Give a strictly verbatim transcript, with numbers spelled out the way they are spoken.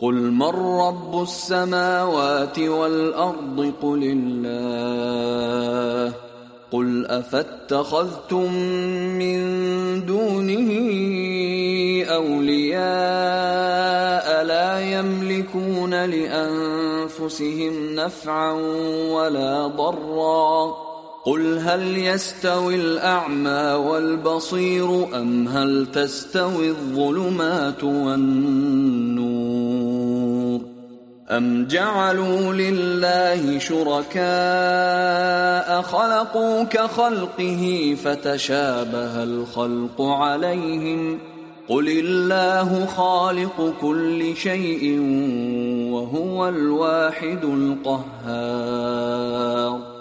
قل من رب السماوات والأرض قل الله قل أفاتخذتم من دونه أولياء لا يملكون لأنفسهم نفعا ولا ضرا قل هل يستوي الأعمى والبصير أم هل تستوي الظلمات والنور أم جعلوا لله شركاء خلقوا كخلقه فتشابه الخلق عليهم قل الله خالق كل شيء وهو الواحد القهار